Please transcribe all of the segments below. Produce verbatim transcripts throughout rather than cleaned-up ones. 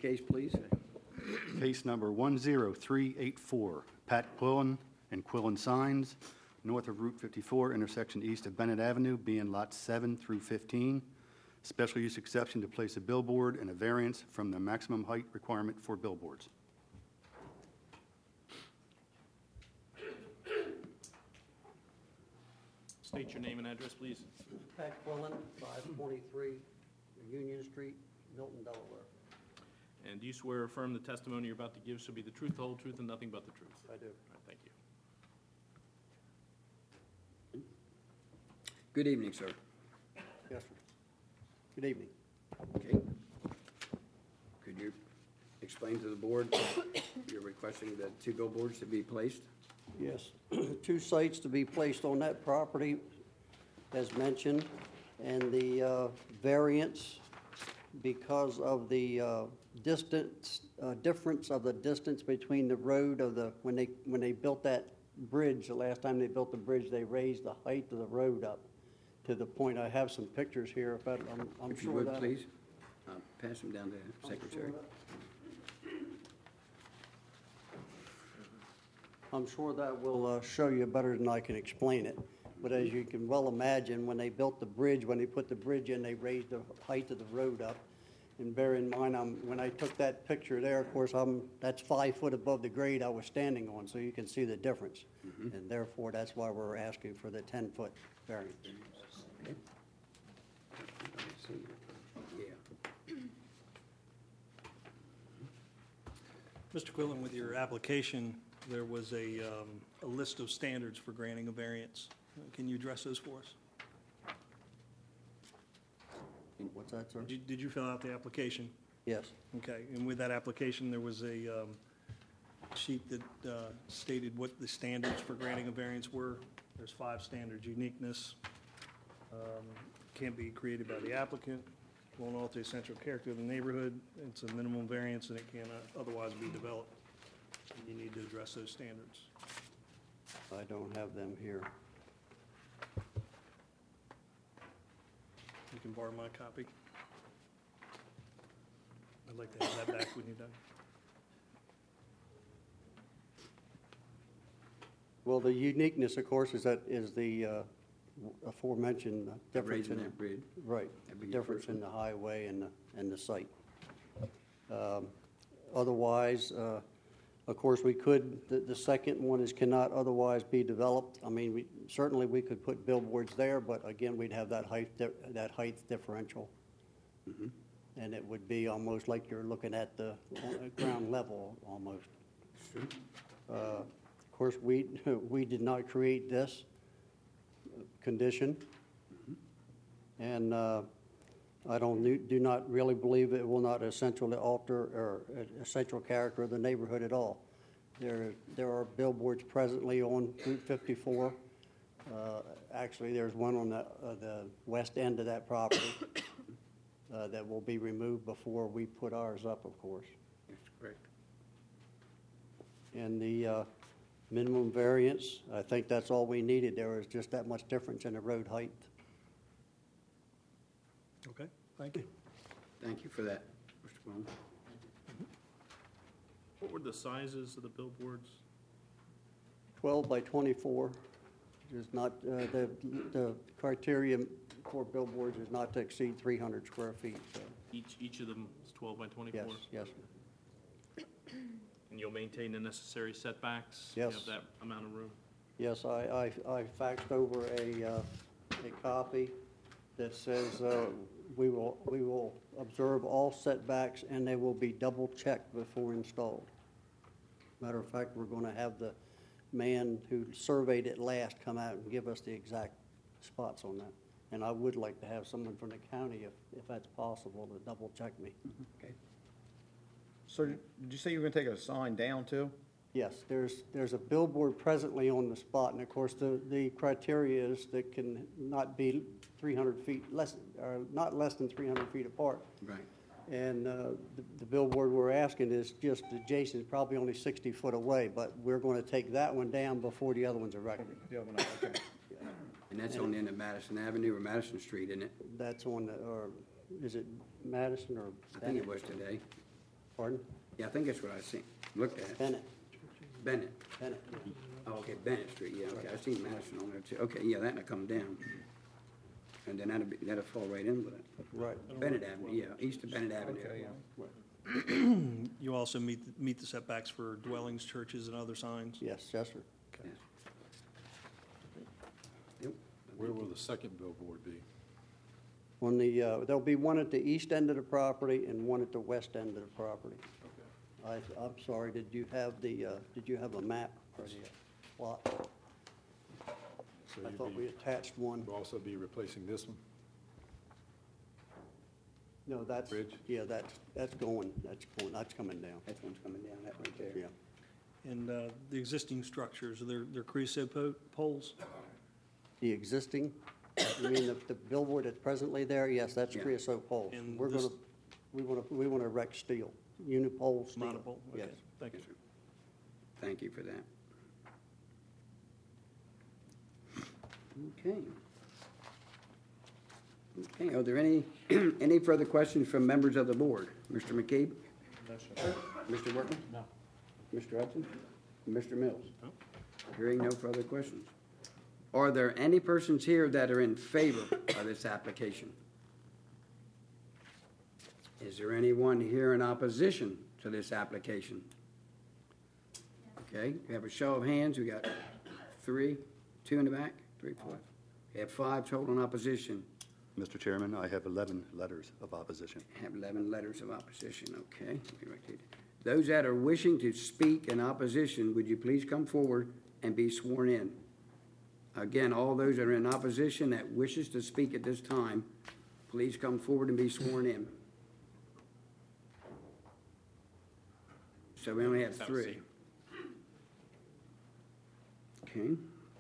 case, please. Case number one zero three eight four, Pat Quillen and Quillen Signs, north of Route fifty-four, intersection east of Bennett Avenue, being lots seven through fifteen. Special use exception to place a billboard and a variance from the maximum height requirement for billboards. State your name and address, please. Pat Quillen, five twenty-three Union Street, Milton, Delaware. And do you swear or affirm the testimony you're about to give shall be the truth, the whole truth, and nothing but the truth? I do. All right, thank you. Good evening, sir. Yes, sir. Good evening. Okay. Could you explain to the board you're requesting the two billboards to be placed? Yes, two sites to be placed on that property, as mentioned, and the uh, variance because of the uh, distance, uh, difference of the distance between the road of the, when they, when they built that bridge, the last time they built the bridge, they raised the height of the road up to the point, I have some pictures here, but I'm, I'm If you sure would, that. please, uh, pass them down to the secretary. I'm sure that will uh, show you better than I can explain it. But as you can well imagine, when they built the bridge, when they put the bridge in, they raised the height of the road up. And bear in mind, I'm, when I took that picture there, of course, I'm, that's five foot above the grade I was standing on, so you can see the difference. Mm-hmm. And therefore, that's why we're asking for the ten-foot variance. Okay. Yeah. Mister Quillen, with your application, there was a, um, a list of standards for granting a variance. Uh, Can you address those for us? What's that, sir? Did you, did you fill out the application? Yes. Okay, and with that application, there was a um, sheet that uh, stated what the standards for granting a variance were. There's five standards: uniqueness, um, can't be created by the applicant, won't alter the essential character of the neighborhood, it's a minimum variance, and it cannot otherwise be developed. You need to address those standards. I don't have them here. You can borrow my copy. I'd like to have that back when you're done. Well, the uniqueness, of course, is that, is the uh, aforementioned difference Raising in. that bridge. Right, That'd be your difference first in the highway and the, and the site. Um, Otherwise, uh, of course, we could, the, the second one is cannot otherwise be developed. I mean, we, certainly we could put billboards there, but again, we'd have that height, di- that height differential. Mhm. And it would be almost like you're looking at the uh, ground level, almost. Sure. Uh, Of course, we, we did not create this condition. And uh, I don't, do not really believe it will not essentially alter or essential character of the neighborhood at all. There, there are billboards presently on Route fifty-four. Uh, Actually, there's one on the, uh, the west end of that property uh, that will be removed before we put ours up, of course. That's correct. And the uh, minimum variance, I think that's all we needed. There was just that much difference in the road height. Okay, thank you. Thank you for that, Mister Quillen. What were the sizes of the billboards? twelve by twenty-four is not, uh, the, the criteria for billboards is not to exceed three hundred square feet. So, Each, each of them is twelve by twenty-four? yes, yes. And you'll maintain the necessary setbacks? Yes. You have that amount of room? Yes, I, I, I faxed over a, uh, a copy that says, uh, we will, we will observe all setbacks and they will be double checked before installed. Matter of fact, we're gonna have the man who surveyed it last come out and give us the exact spots on that. And I would like to have someone from the county, if, if that's possible, to double check me. Okay. So did you say you were gonna take a sign down too? Yes, there's, there's a billboard presently on the spot, and of course, the, the criteria is that can not be three hundred feet, less, or not less than three hundred feet apart. Right. And uh, the, the billboard we're asking is just adjacent, it's probably only sixty foot away, but we're going to take that one down before the other one's erected. The other one, okay. And that's on the end of Madison Avenue or Madison Street, isn't it? That's on the, or is it Madison or? I think it was today. Pardon? Yeah, I think that's what I seen, looked at. Bennett, Bennett. Bennett. Oh, okay, Bennett Street, yeah, okay, I seen Madison on there too. Okay, yeah, that'll come down. And then that'll be, that'll fall right in with it. Right. Bennett Avenue, yeah, east of Bennett Avenue. Okay, yeah. You also meet, meet the setbacks for dwellings, churches, and other signs. Yes, yes, sir. Yes. Yep. Where will the second billboard be? On the, uh, there'll be one at the east end of the property and one at the west end of the property. Okay. I, I'm sorry, did you have the, uh, did you have a map or the plot? So I you'd thought we be, attached one. you'll also be replacing this one? No, that's, Bridge? yeah, that's, that's going, that's going, that's coming down, That one's coming down, that right there. yeah. And uh, the existing structures, they're, they're creosote po- poles? The existing, you mean the, the billboard that's presently there? Yes, that's Yeah. creosote poles. And We're this- gonna, we wanna, we wanna erect steel, unipole steel. Monopole? Okay, Yes. thank you. Yes, sir. Thank you for that. Okay. Okay, are there any, any further questions from members of the board? Mister McCabe? No, sir. Mister Workman? No. Mister Hudson? Mister Mills? No. Hearing no further questions. Are there any persons here that are in favor of this application? Is there anyone here in opposition to this application? Okay, we have a show of hands. We got three, two in the back, three, four. We have five total in opposition. Mister Chairman, I have eleven letters of opposition. Have eleven letters of opposition, okay. Let me write that. Those that are wishing to speak in opposition, would you please come forward and be sworn in? Again, all those that are in opposition that wishes to speak at this time, please come forward and be sworn in. So we only have Have a three. seat. Okay,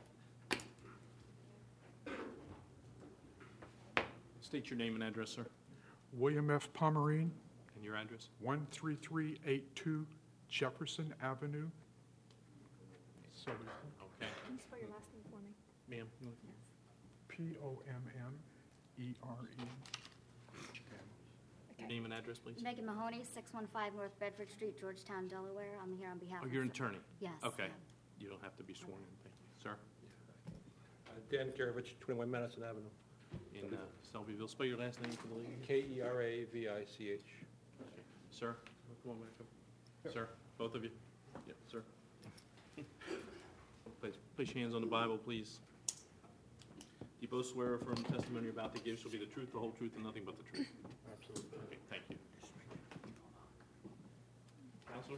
State your name and address, sir, William F. Pomerine, and your address. one three three eight two Jefferson Avenue. Silver, Okay. Can you spell your last name for me? Ma'am, you- P O M M E R E. name and address, please. Megan Mahoney, six one five North Bedford Street, Georgetown, Delaware. I'm here on behalf Oh, of... you're an attorney? Yes. Okay. yeah. You don't have to be sworn in, thank you. Sir? Uh, Dan Karavich, twenty-one Madison Avenue. In uh, Selbyville. Spell your last name for the lady. K E R A V I C H. Sir, come on back up. Sir, both of you? Yep, sir. Place, place your hands on the Bible, please. Do you both swear or affirm the testimony you're about to give shall be the truth, the whole truth, and nothing but the truth? Absolutely. Okay, thank you. Counselor?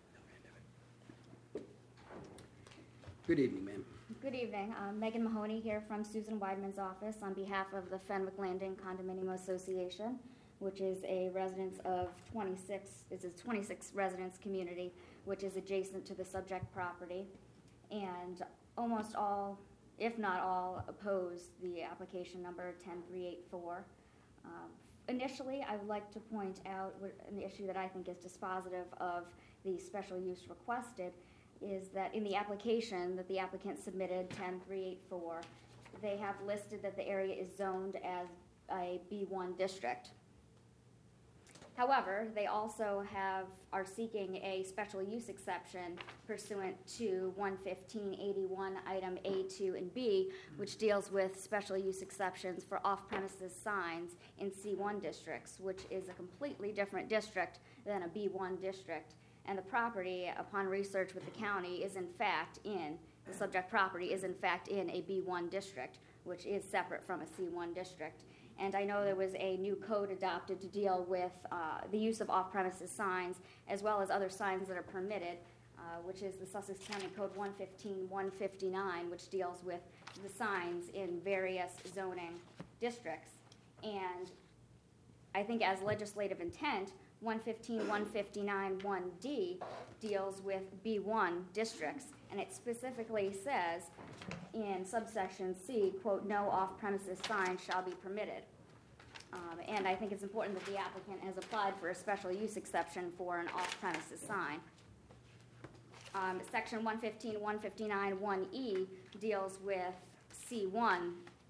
good evening, ma'am. Good evening. Um, Megan Mahoney here from Susan Weidman's office on behalf of the Fenwick Landing Condominium Association, which is a residence of twenty-six, it's a twenty-six residence community, which is adjacent to the subject property. And almost all, if not all, oppose the application number ten three eight four. Um, Initially, I would like to point out what- an issue that I think is dispositive of the special use requested is that in the application that the applicant submitted, ten three eight four, they have listed that the area is zoned as a B one district. However, they also have, are seeking a special use exception pursuant to one fifteen eighty-one, item A, two, and B, which deals with special use exceptions for off-premises signs in C one districts, which is a completely different district than a B one district. And the property, upon research with the county, is in fact in, the subject property is in fact in a B one district, which is separate from a C one district. And I know there was a new code adopted to deal with uh, the use of off-premises signs, as well as other signs that are permitted, uh, which is the Sussex County Code one fifteen one fifty-nine, which deals with the signs in various zoning districts. And I think as legislative intent, one fifteen one fifty-nine one D deals with B one districts, and it specifically says in subsection C, quote, no off-premises sign shall be permitted. Um, and I think it's important that the applicant has applied for a special use exception for an off-premises sign. Um, section one fifteen one fifty-nine one E deals with C one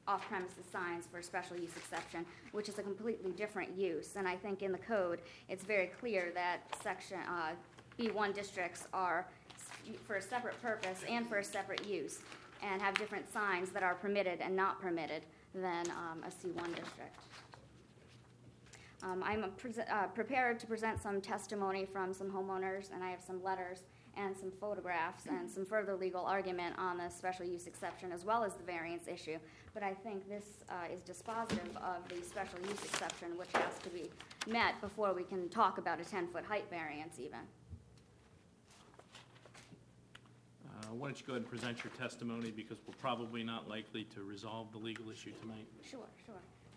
off-premises signs for special use exception, which is a completely different use. And I think in the code, it's very clear that section, uh, B one districts are s- for a separate purpose and for a separate use, and have different signs that are permitted and not permitted than um, a C one district. Um, I'm a pres- uh, prepared to present some testimony from some homeowners, and I have some letters and some photographs and some further legal argument on the special use exception as well as the variance issue. But I think this uh, is dispositive of the special use exception, which has to be met before we can talk about a ten-foot height variance even. Uh, Why don't you go ahead and present your testimony, because we're probably not likely to resolve the legal issue tonight. Sure, sure.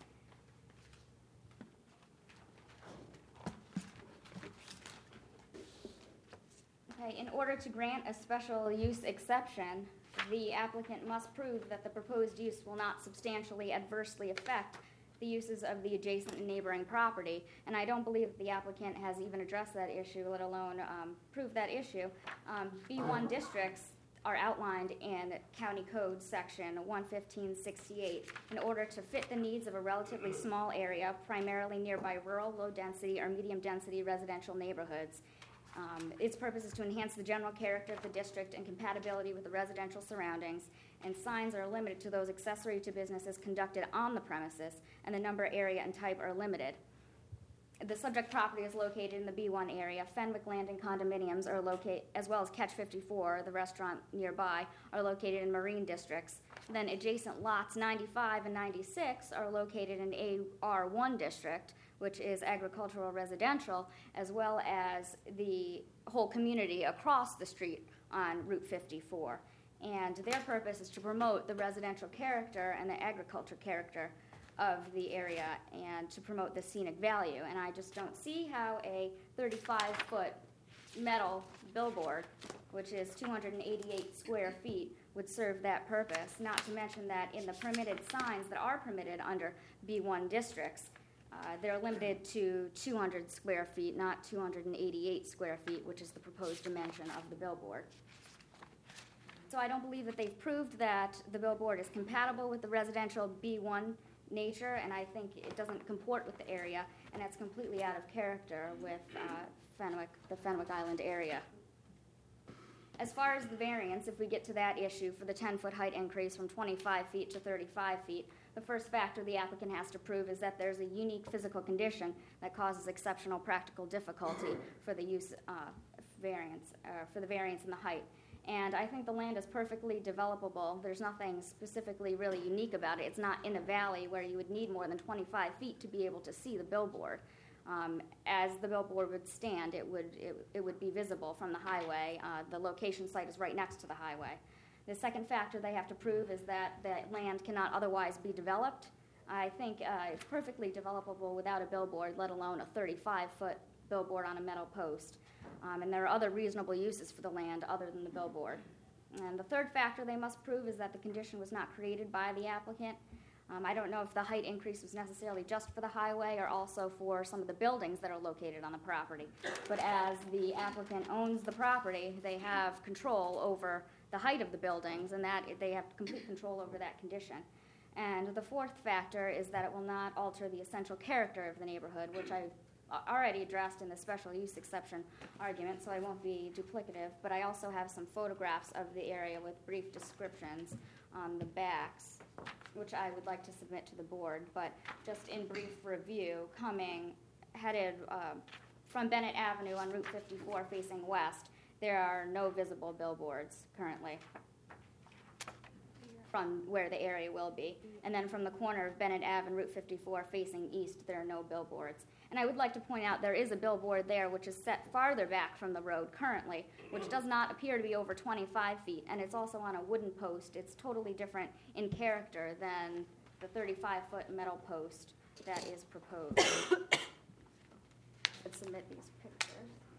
Okay, in order to grant a special use exception, the applicant must prove that the proposed use will not substantially adversely affect the uses of the adjacent and neighboring property. And I don't believe that the applicant has even addressed that issue, let alone um, proved that issue. Um, B one districts are outlined in County Code Section one fifteen sixty-eight in order to fit the needs of a relatively small area, primarily nearby rural, low-density, or medium-density residential neighborhoods. Um, its purpose is to enhance the general character of the district and compatibility with the residential surroundings, and signs are limited to those accessory to businesses conducted on the premises, and the number, area, and type are limited. The subject property is located in the B one area. Fenwick Landing condominiums are located, as well as Catch fifty-four, the restaurant nearby, are located in marine districts. Then adjacent lots ninety-five and ninety-six are located in A R one district, which is agricultural residential, as well as the whole community across the street on Route fifty-four. And their purpose is to promote the residential character and the agriculture character of the area and to promote the scenic value. And I just don't see how a thirty-five foot metal billboard, which is two hundred eighty-eight square feet, would serve that purpose, not to mention that in the permitted signs that are permitted under B one districts, uh, they're limited to two hundred square feet, not two hundred eighty-eight square feet, which is the proposed dimension of the billboard. So I don't believe that they've proved that the billboard is compatible with the residential B one nature, and I think it doesn't comport with the area, and it's completely out of character with uh, Fenwick, the Fenwick Island area. As far as the variance, if we get to that issue for the ten-foot height increase from twenty-five feet to thirty-five feet, the first factor the applicant has to prove is that there's a unique physical condition that causes exceptional practical difficulty for the use uh, variance, uh, for the variance in the height. And I think the land is perfectly developable. There's nothing specifically really unique about it. It's not in a valley where you would need more than twenty-five feet to be able to see the billboard. Um, as the billboard would stand, it would it, it would be visible from the highway. Uh, the location site is right next to the highway. The second factor they have to prove is that the land cannot otherwise be developed. I think uh, it's perfectly developable without a billboard, let alone a thirty-five foot billboard on a metal post. Um, and there are other reasonable uses for the land other than the billboard. And the third factor they must prove is that the condition was not created by the applicant. Um, I don't know if the height increase was necessarily just for the highway or also for some of the buildings that are located on the property. But as the applicant owns the property, they have control over the height of the buildings, and that they have complete control over that condition. And the fourth factor is that it will not alter the essential character of the neighborhood, which I already addressed in the special use exception argument, so I won't be duplicative, but I also have some photographs of the area with brief descriptions on the backs, which I would like to submit to the board. But just in brief review, coming headed uh, from Bennett Avenue on Route fifty-four facing west, there are no visible billboards currently from where the area will be. And then from the corner of Bennett Ave and Route fifty-four facing east, there are no billboards. And I would like to point out there is a billboard there which is set farther back from the road currently, which does not appear to be over twenty-five feet, and it's also on a wooden post. It's totally different in character than the thirty-five foot metal post that is proposed. Let's submit these pictures.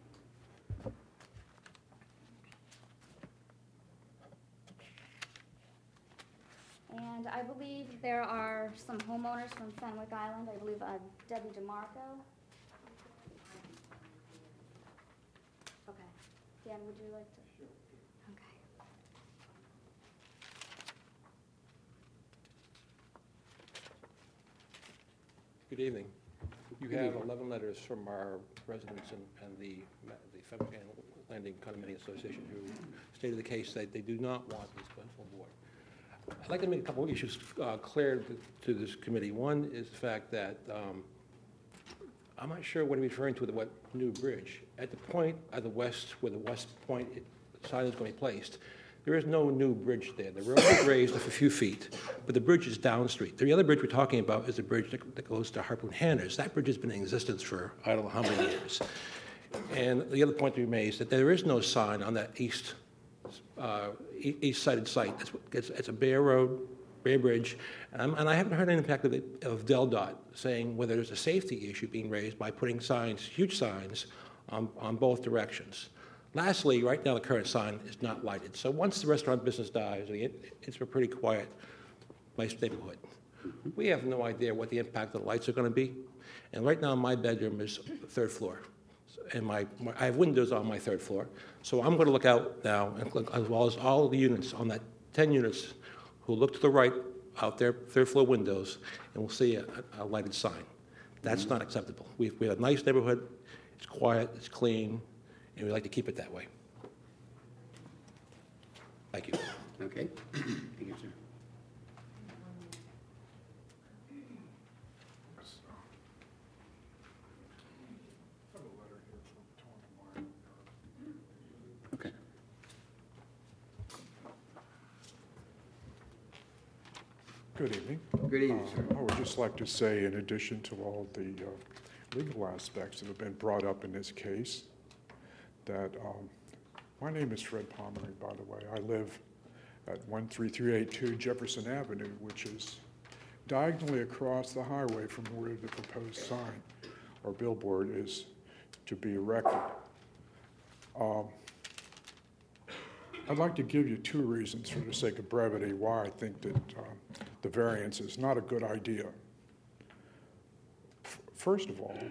And I believe there are some homeowners from Fenwick Island. I believe uh, Debbie DeMarco. Okay. Dan, would you like to? Sure. Okay. Good evening. You have eleven letters from our residents and, and the, the Federal Landing Condominium Association who stated the case that they do not want this full board. I'd like to make a couple of issues uh, clear to, to this committee. One is the fact that um, I'm not sure what he's referring to with what new bridge. At the point at the west, where the west point sign is going to be placed, there is no new bridge there. The road is raised a few feet, but the bridge is down street. The other bridge we're talking about is a bridge that, that goes to Harpoon Handers. That bridge has been in existence for I don't know how many years. And the other point to be made is that there is no sign on that east uh, e- east-sided site. It's, it's, it's a bare road, bare bridge, and, I'm, and I haven't heard any impact of, it, of Del Dot saying whether there's a safety issue being raised by putting signs, huge signs, on, on both directions. Lastly, right now the current sign is not lighted. So once the restaurant business dies, it, it's a pretty quiet, nice neighborhood. We have no idea what the impact of the lights are going to be. And right now my bedroom is third floor. And my, my I have windows on my third floor. So I'm going to look out now, and look, as well as all of the units on that ten units who look to the right out their third floor windows, and we'll see a, a lighted sign. That's not acceptable. We, we have a nice neighborhood. It's quiet, it's clean, and we like to keep it that way. Thank you. Okay. Thank you, sir. Okay. Good evening. Good evening, Uh, sir. I would just like to say, in addition to all the uh, legal aspects that have been brought up in this case, that um, my name is Fred Pomeroy, by the way. I live at one three three eight two Jefferson Avenue, which is diagonally across the highway from where the proposed sign or billboard is to be erected. Um, I'd like to give you two reasons, for the sake of brevity, why I think that um, the variance is not a good idea. F- First of all,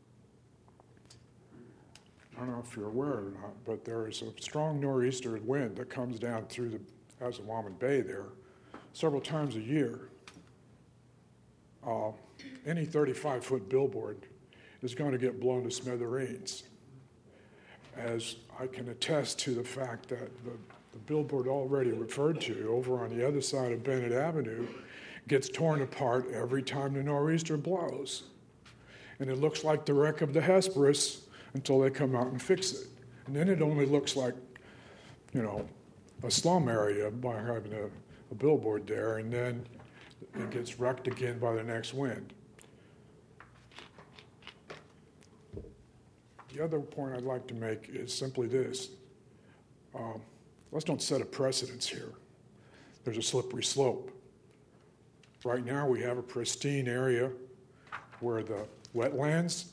I don't know if you're aware or not, but there is a strong nor'easter wind that comes down through the Assawaman Bay there several times a year. Uh, any thirty-five foot billboard is going to get blown to smithereens, as I can attest to the fact that the, the billboard already referred to over on the other side of Bennett Avenue gets torn apart every time the nor'easter blows. And it looks like the wreck of the Hesperus until they come out and fix it. And then it only looks like, you know, a slum area by having a, a billboard there, and then it gets wrecked again by the next wind. The other point I'd like to make is simply this. Um, let's don't set a precedence here. There's a slippery slope. Right now we have a pristine area where the wetlands,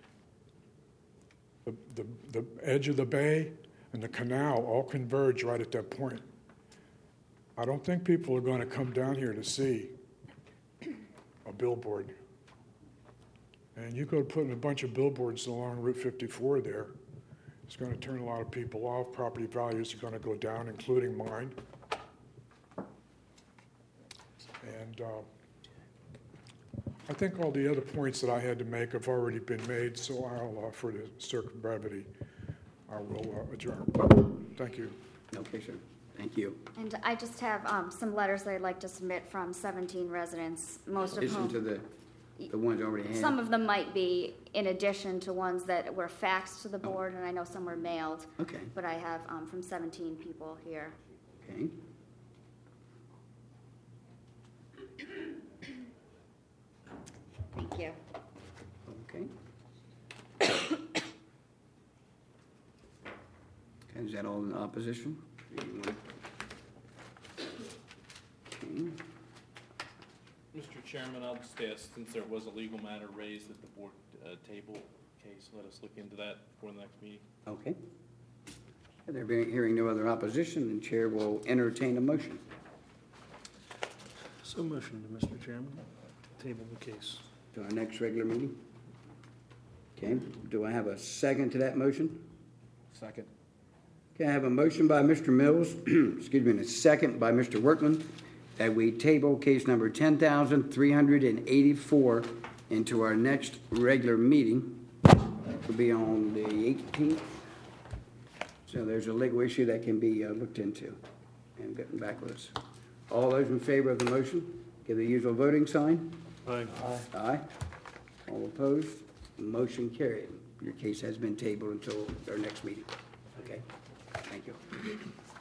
the, the, the edge of the bay, and the canal all converge right at that point. I don't think people are going to come down here to see a billboard. And you go putting a bunch of billboards along Route fifty-four there, it's going to turn a lot of people off. Property values are going to go down, including mine. And uh, I think all the other points that I had to make have already been made, so I'll, uh, for the sake of brevity, I will uh, adjourn. Thank you. Okay, sir. Thank you. And I just have um, some letters that I'd like to submit from seventeen residents, most of Listen whom... to the, the ones already had. Some of them might be in addition to ones that were faxed to the board, and I know some were mailed. Okay. But I have um, from seventeen people here. Okay. Thank you. Okay. Okay, is that all in opposition? Anyone? Okay. Mister Chairman, I'll just ask, since there was a legal matter raised at the board uh, table case, let us look into that for the next meeting. Okay. There being, hearing no other opposition, the chair will entertain a motion. So motion, Mister Chairman. Table the case. To our next regular meeting. Okay, do I have a second to that motion? Second. Okay, I have a motion by Mister Mills, excuse me, and a second by Mister Workman, that we table case number ten thousand three hundred eighty-four into our next regular meeting, will be on the eighteenth. So there's a legal issue that can be uh, looked into and getting back with us. All those in favor of the motion, give the usual voting sign. Aye. Aye. All opposed? Motion carried. Your case has been tabled until our next meeting. Okay? Thank you.